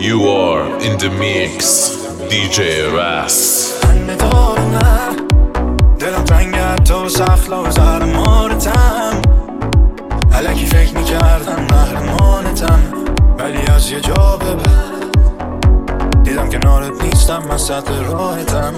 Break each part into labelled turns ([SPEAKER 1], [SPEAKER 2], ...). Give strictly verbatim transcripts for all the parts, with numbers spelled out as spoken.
[SPEAKER 1] You are in the mix دی جی راس.
[SPEAKER 2] من دارم دلم تنگه تو سخلا و زر مارتم الکی فکر میکردم محرمانتم ولی از یه جا به بعد دیدم کنارت نیستم من سطح راحتم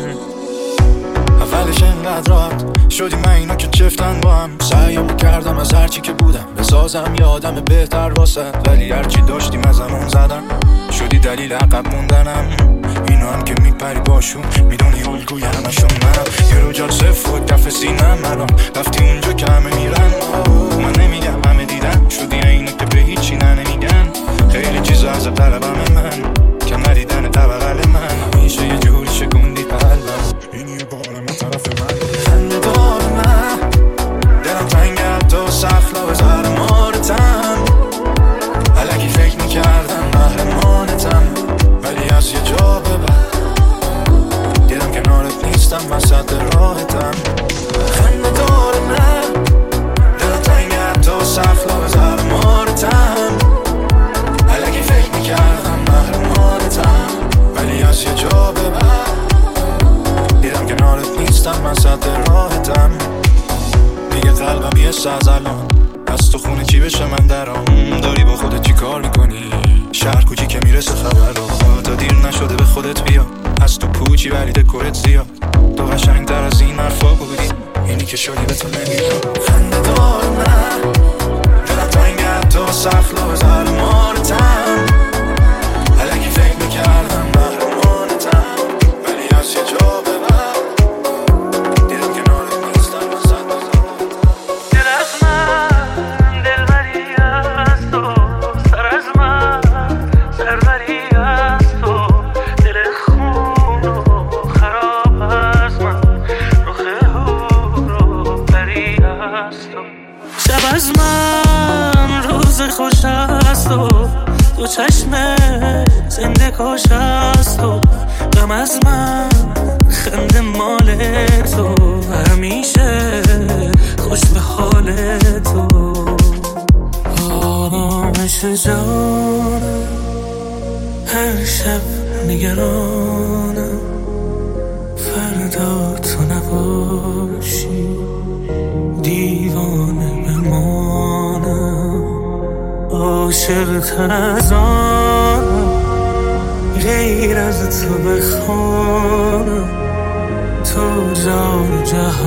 [SPEAKER 2] اولش انقدر راحت شدی من اینو که چفتن با هم سعیمو کردم از هرچی که بودم بسازم یه آدم بهتر واسه ولی هرچی داشتیم از همون زدم شدی دلیل عقب موندنم اینو هم که میپری باشون میدونی الگوی همشون منم یه رو جال صف و کف سینم الان رفتی اونجا که همه میرن من نمیگم همه دیدن شدی اینو که به هیچی نه نمیگن خیلی چیزا از طلبم من که ندیدن طبقل من همیشه یه جوری شکوندی قلبم این یه بارم طرف من خنده دارم دلم تنگه تو سخلا و زر مارتم الکی فکر میکردم محرمانتم ولی از یه جا به بعد دیدم کنارت نیستم من سطح راحتم خنده دارم دلم تنگه تو سخلا و زر مارتم الکی فکر میکردم محرمانتم ولی از یه جا به بعد دیدم کنارت نیستم من سطح راحتم میگه قلبم یه ساز الان از تو خونه چی بشه من درام داری با خودت چی کار میکنی شهر کوچی که میرسه خبر تا دیر نشده به خودت بیا از تو پوچی ولی دکورت زیاد تو قشنگ تر از این حرفا بودی اینی که شدی به تو نمیدم خنده دارم نه دلم تنگه تو سخلا و زر مارتم الکی فکر میکردم محرمانتم ولی از یه جا به بعد دیدم کنارت نیستم من سطح
[SPEAKER 3] دل از من دلبری از تو سر از من سربری از تو دل خون و خراب از من رخ رو بری از تو شب از من روز خوش از تو تو چشم زنده کاش از تو غم از من خنده مال تو همیشه خوش به حال تو آرامش جانم هر شب نگرانم فردا تو نباشی دیوانه بمانم عاشق تر از آنم غیر از تو بخوانم تو جان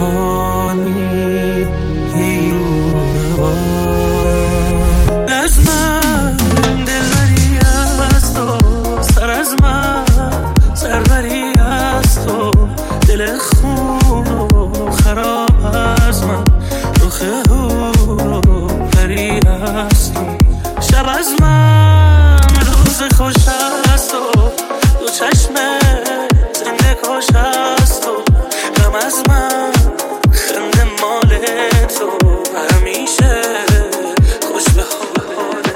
[SPEAKER 3] جهانی دیوانه بارم از من دلبری از تو سر از من سربری از تو دل خون و خراب از من رخ رو بری از تو شب از من روز خوش از تو تو چشم زنده کاش از تو غم از من خنده مال تو همیشه خوش به حاله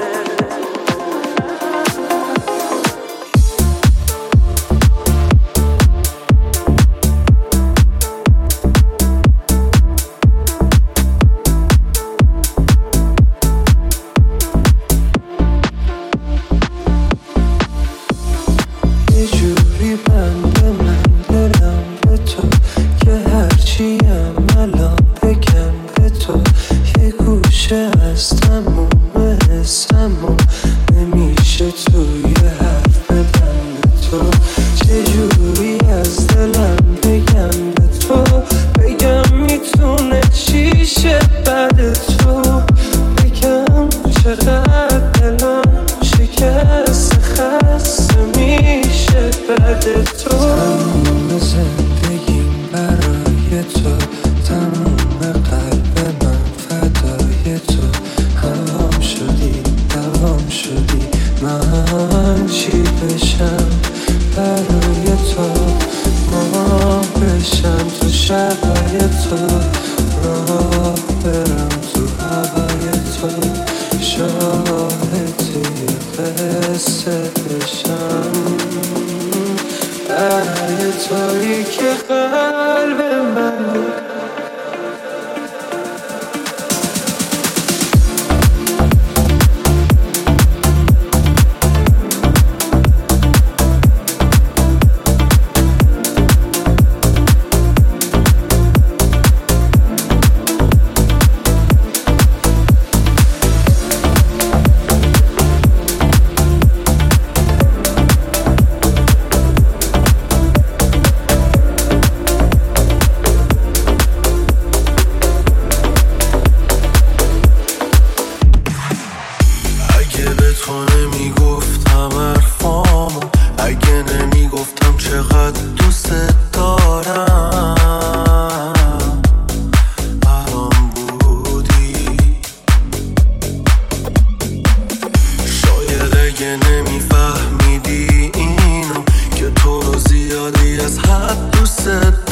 [SPEAKER 3] چقدر دوست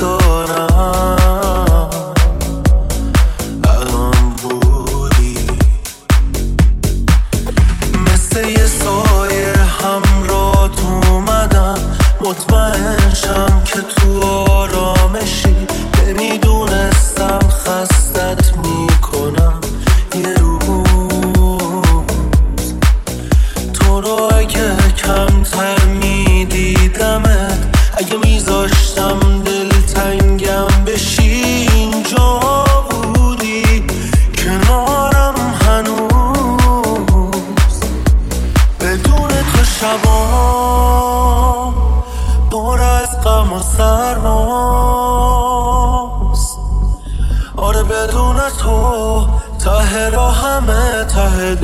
[SPEAKER 3] دارم الان بودی مثل یه سایه همراهت اومدم مطمئن شم که تو آرامشی نمیدونستم خستت میکنم یه روز تو رو اگه کمتر میدیدمت اگه میذاشتم دلتنگم بشی اینجا بودی کنارم هنوز بدون تو شبام پر از غم و سرماست آره بدون تو ته راه همه ته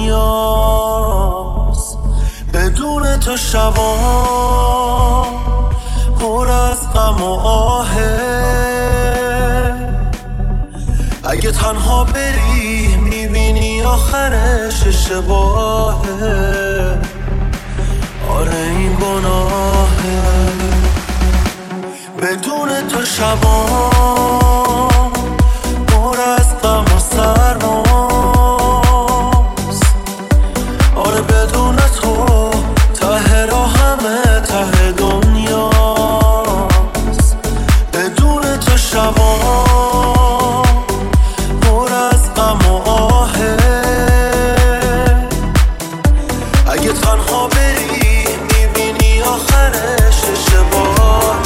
[SPEAKER 3] دنیاست بدون تو شبام پر از غم و آهه اگه تنها بری میبینی آخرش اشتباهه آره این گناهه بدون تو شبام پر از غم و سرماست آره بدون تو ته راه همه ته دنیاست بدون تو شبام پر از غم و آهه اگه تنها بری میبینی آخرش اشتباهه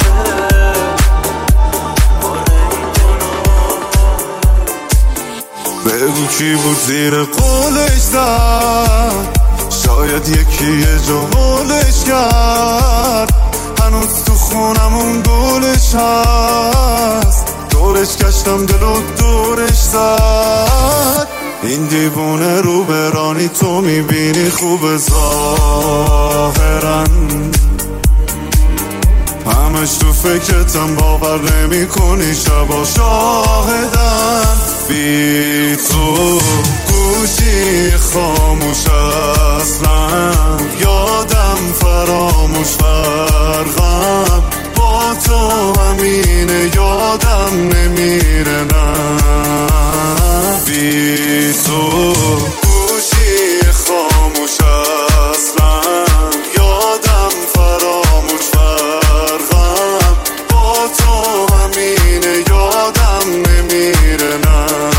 [SPEAKER 4] بگو کی بود زیر قولش زد شاید یکی یه جا حولش کرد هنوز تو خونمون گلش هست دورش گشتم دلو دورش زد این دیوونه رو برانی تو میبینی خوب ظاهرن همش تو فکرتم باور نمی کنی شبا شاهدن بی تو گوشی خاموش اصلا یادم فراموش فرقم با تو همینه یادم نمیره نه بی تو گوشی خاموش اصلا یادم فراموش فرقم با تو همینه یادم نمیره نه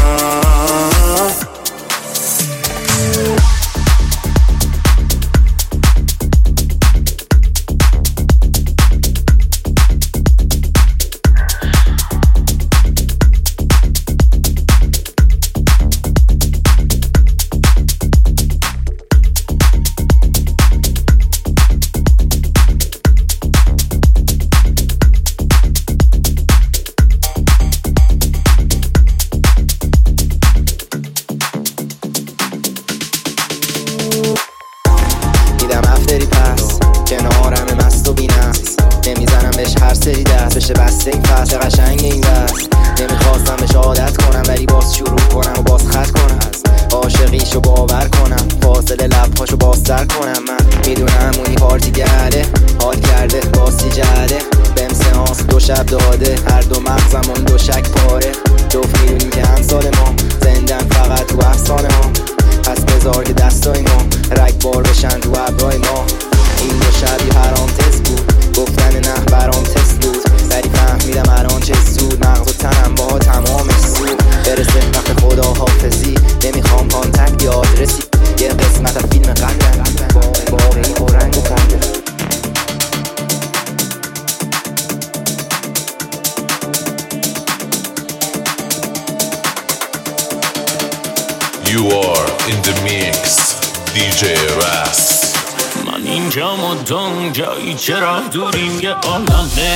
[SPEAKER 1] You are in the mix دی جی Ras.
[SPEAKER 3] من اینجا مدام جایی چرا دوریم یه عالمه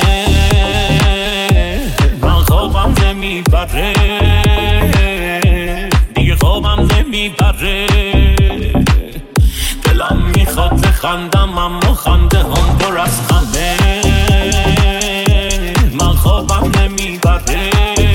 [SPEAKER 3] من خوابم نمیبره دیگه خوابم نمیبره دلم میخواد بخندم اما خنده هم پر از غمه من خوابم نمیبره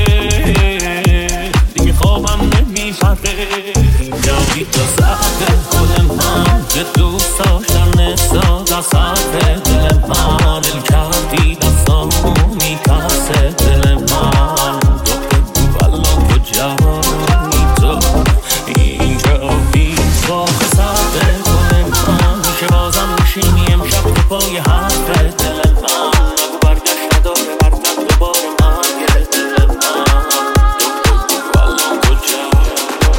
[SPEAKER 3] دیگه خوابم نمیبره جایی تو سخت خود من که دوست داشتن ساده سخت دل من دل کردی دستامون میترسه دل من. تو بگو الان کجایی تو اینجا بی باخ سرده گل من که بازم میشینی امشب تو پای حرف دل من. نگو برگشت نداره برگرد دوباره مرگ دل من. تو بگو الان کجایی.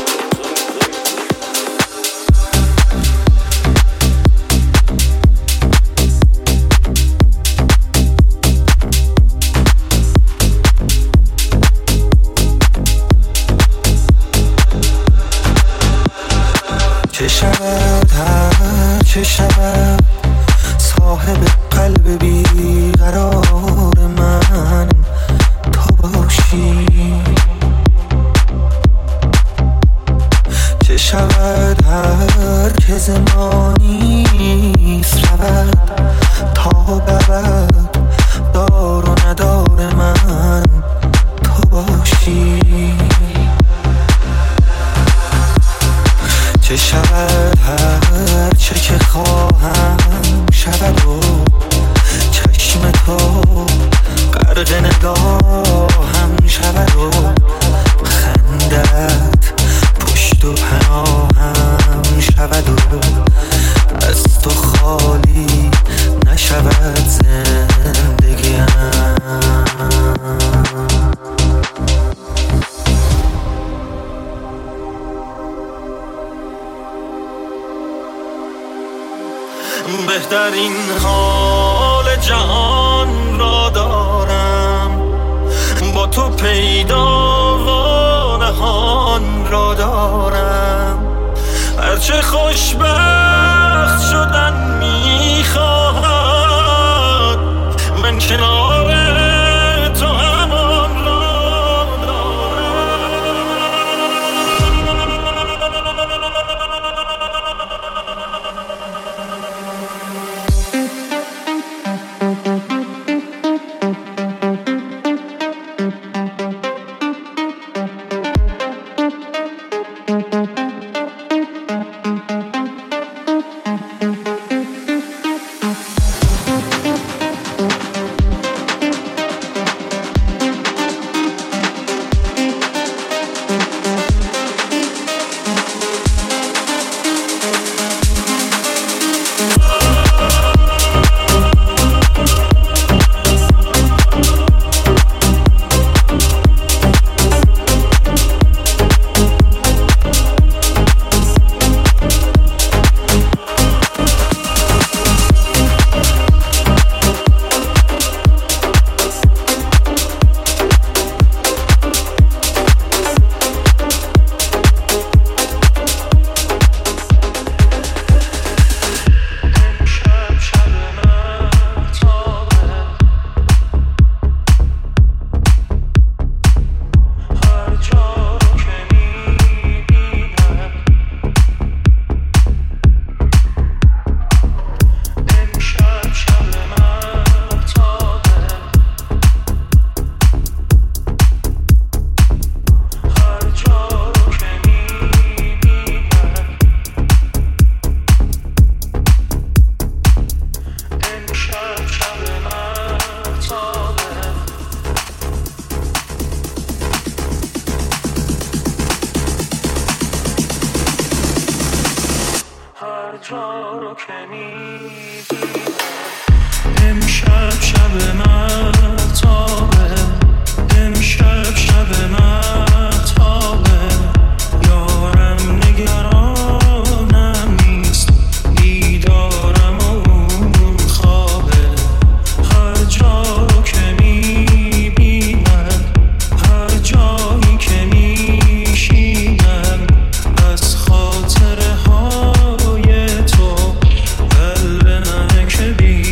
[SPEAKER 2] چه شود هر چه شود صاحب قلب بیقرار من تو باشی. چه شود هر که زمانی رود تا برد دار و ندار من تو باشی. چه شود هر چه که خواهم شود و چشم تو غرق نگاهم شود و خندت پشت و پناهم شود و از تو خالی نشود زندگیم. بهترین حال جهان را دارم با تو پیدا و نهان را دارم. هرچه خوشبخت شدن میخواهد من کنار تو همان را امشب شب مهتابه، امشب شب مهتابه، یارم نگرانم نیست، دیدارم اون خوابه. هر جا رو که میبینم، هر جایی که میشینم، از خاطره های تو قلب من که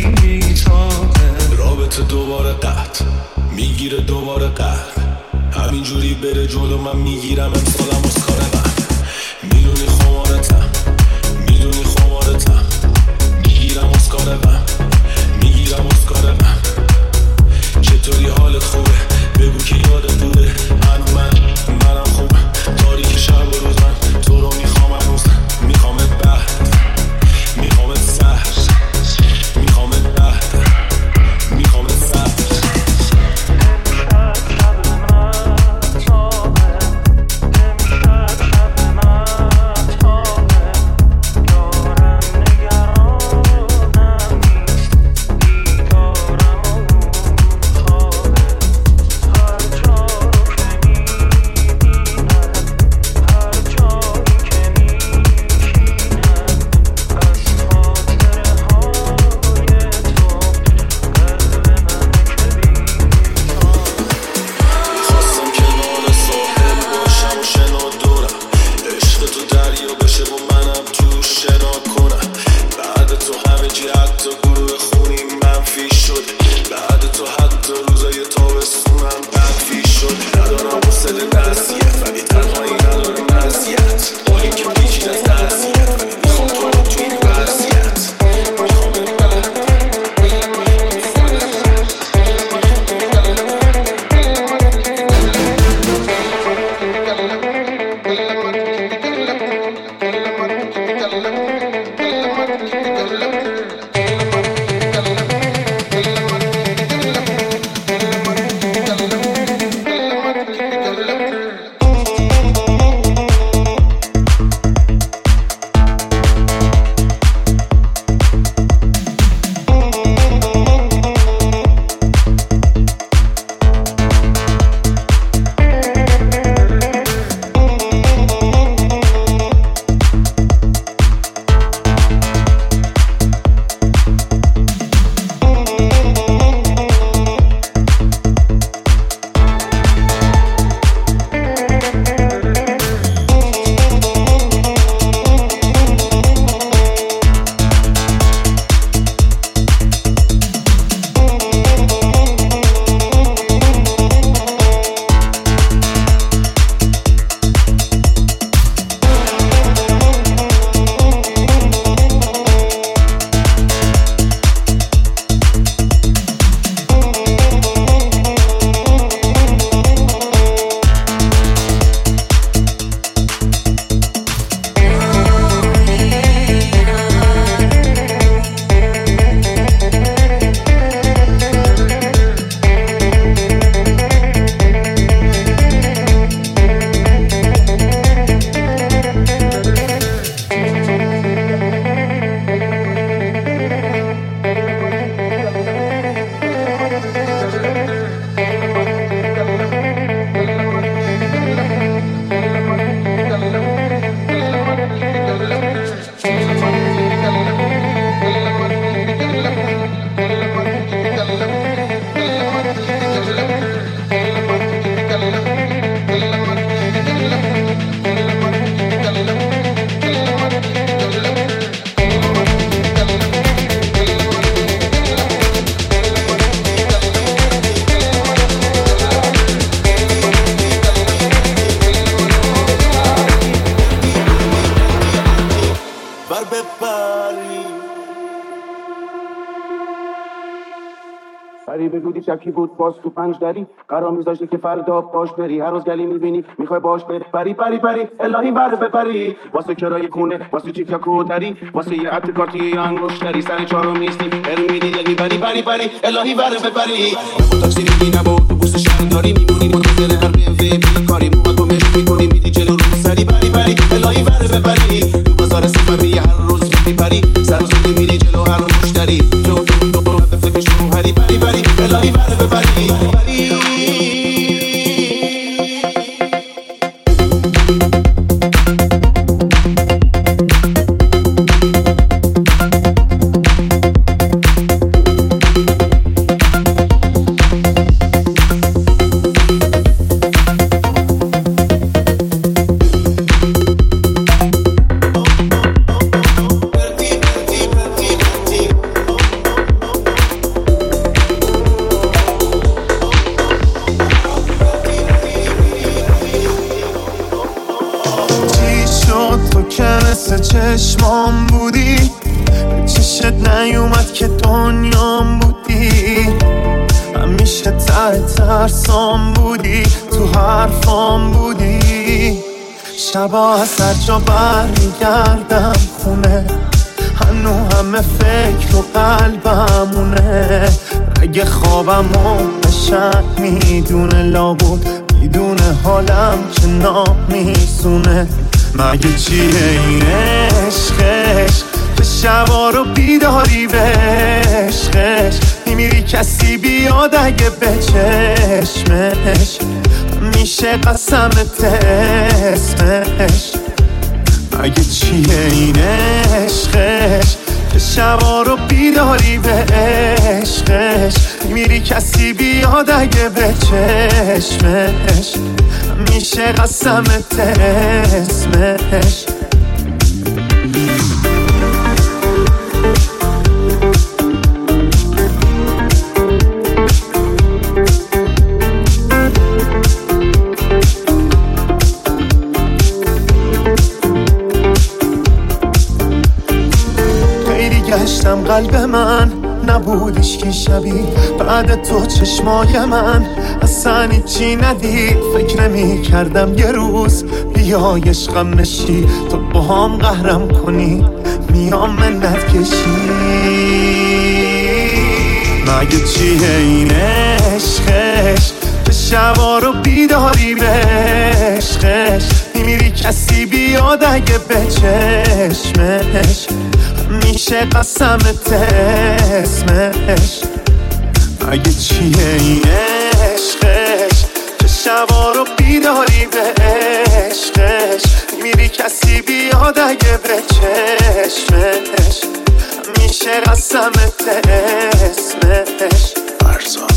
[SPEAKER 2] بیتابه.
[SPEAKER 5] رابطه دوباره قطع میگیره، دوباره قطع همینجوری بره جلو، من میگیرم امسالم از کار من. میدونی خمارتم، میدونی خمارتم، میگیرم از کار من، میگیرم از کار من. چطوری حالت خوبه؟ بگو که یادت بوده هنو من منم خوب. تاریک شب و روز من تو رو میخوام هنوز، میخوامت بعد، میخوامت سهر، میخوامت بعد، میخوامت سهر.
[SPEAKER 6] میدودی شکی بود باز تو پنج دری قرار میذاشتی که فردا باش بری هر روز گلی میبینی میخوای باش بری پری پری پری الهی بره بپری واسه کرای خونه واسه چیک یا کودری واسه یه عطر کارتی انگشتری سر چهارم نیستی برو میدی دلی بری پری پری الهی بره بپری نبود تاکسی میگی نبود اتوبوس شهرداری میمونی منتظر هر بی ام وی بیکاری موها تو مشت میکنی میدی جلو رو سری پری پری الهی بره بپری تو بازار سفری هر روز میپری سر روز میری جلو هر مشتری تو تو تو به فکر شروع هری پری پری الهی بره بپری
[SPEAKER 4] چشمام بودی چشت نیومد که دنیام بودی همیشه ته ترسام بودی تو حرفام بودی شبا از هر جا برمیگردم خونه هنو همه فکر و قلبمونه اگه خوابمو بشن میدونه لابود میدونه حالم که نامیسونه مگه چیه این عشقش که شبا رو بیداری به عشقش میمیری کسی بیاد اگه به چشمش میشه قسمت اسمش مگه چیه این عشقش که شبا رو بیداری به عشقش میمیری کسی بیاد اگه به چشمش میشه قسمت اسمش خیلی گشتم قلب من نبودش که شبیه بعد تو چشمای من اصلا چی ندید فکر نمی کردم یه روز بیای عشقم نشی تو با هم قهرم کنی میام منت کشی مگه چیه این عشقش به شبا رو بیداری به عشقش میمیری کسی بیاد اگه به چشمش میشه قسمت اسمش مگه چیه این عشقش که شبا رو بیداری به عشقش میری کسی بیاد اگه به چشمش میشه قسمت اسمش فرزاد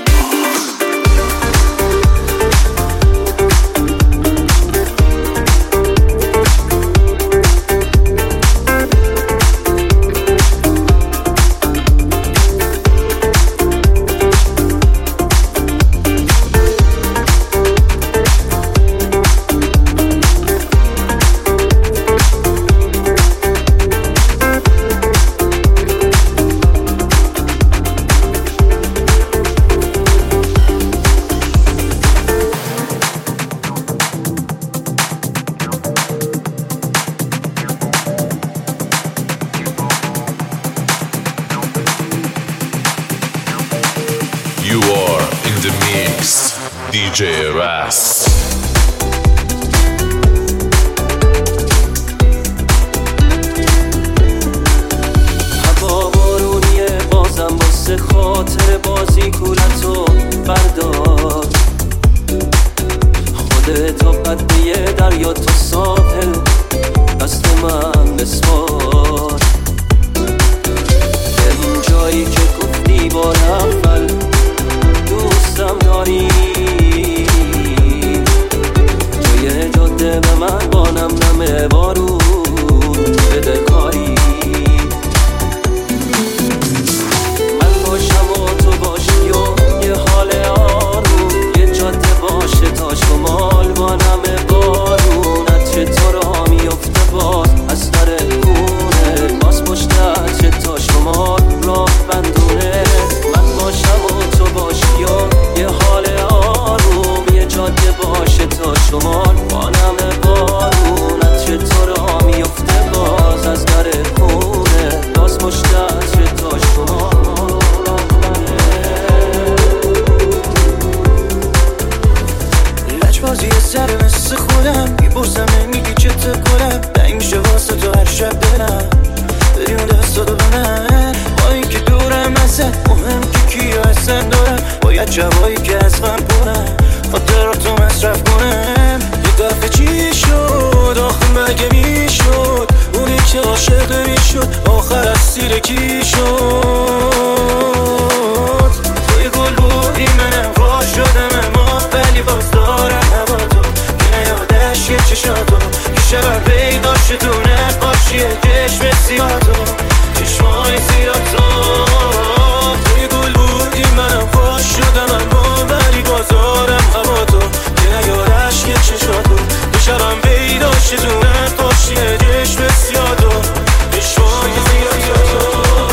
[SPEAKER 1] You are in the mix, دی جی Ras.
[SPEAKER 3] هوا بارونیه بازم واسه خاطر بازی کولتو بردار خودتو قده دریا تو ساحل دست من بسپار به این جایی که گفتی بار اول دوستم داری جای جاده به من با نم نم بارون بده کاری من باشم و تو باشی و یه حال آروم یه جاده باشه تاش و مال با نم بارون
[SPEAKER 2] میپرسم نمیگی چته کنم دنگ میشه واسه تو هر شب برم بریم دست رو بنم با این که دورم ازت مهم که کیا هستن دارم باید جوایی که از من پرم خاطراتو مصرف کنم یه دفعه چی شد آخه مگه میشد اونی که عاشق میشد آخر از سیر کی شد توی گل بودی منم خوش شدم اما ولی باز دارم هوا تو که نیادش یه چشاتو که شبر پیدا شد تو نقاشی چشم سیاتو چشمای سیاتو توی گل بودی منم خوش شدم اما ولی باز دارم هوا تو که نیادش یه چشاتو که شبر پیدا شد تو نقاشی چشم سیاتو چشمای سیاتو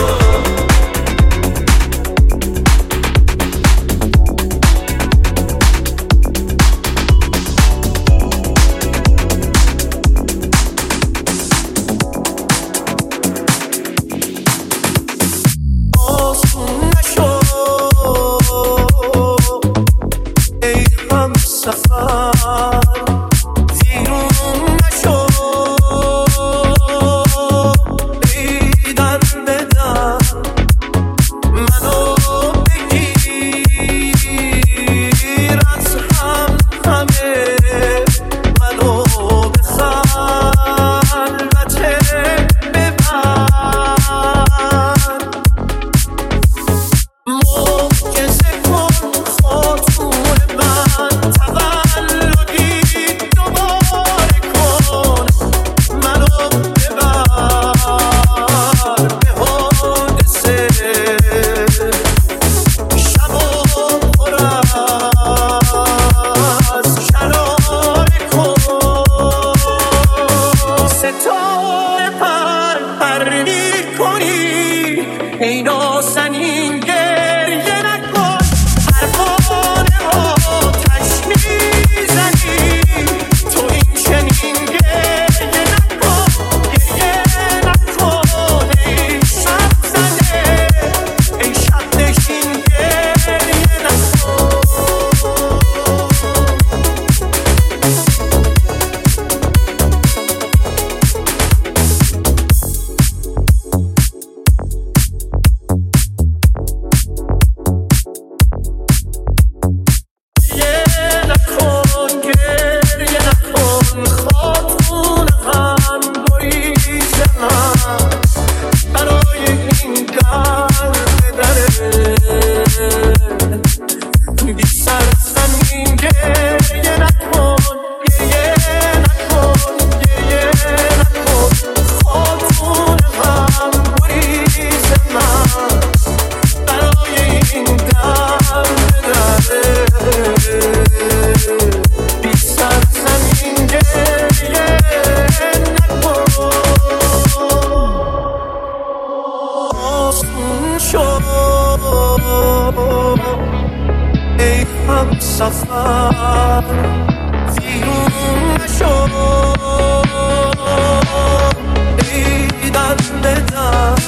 [SPEAKER 2] ای هم سفر ویرون نشو ای در بدن